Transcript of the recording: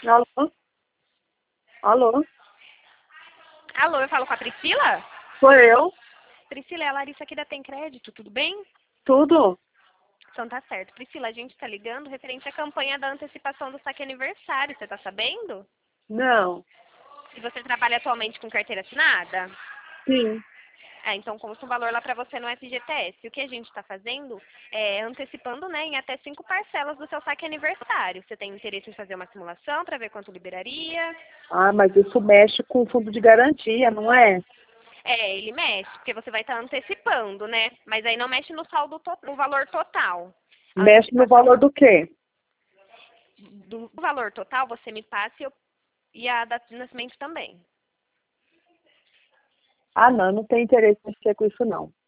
Alô? Alô? Alô, eu falo com a Priscila? Sou eu? Priscila, é a Larissa aqui da Tem Crédito, tudo bem? Tudo? Então tá certo. Priscila, a gente tá ligando referente à campanha da antecipação do saque aniversário, você tá sabendo? Não. E você trabalha atualmente com carteira assinada? Sim. Então consta um valor lá para você no FGTS. O que a gente está fazendo é antecipando, né, em até 5 parcelas do seu saque aniversário. Você tem interesse em fazer uma simulação para ver quanto liberaria? Ah, mas isso mexe com o fundo de garantia, não é? Ele mexe, porque você vai estar antecipando, né? Mas aí não mexe no saldo, no valor total. A Mexe no antecipação valor do quê? do valor total, você me passa e a data de nascimento também. Ah, não, não tem interesse em mexer com isso, não.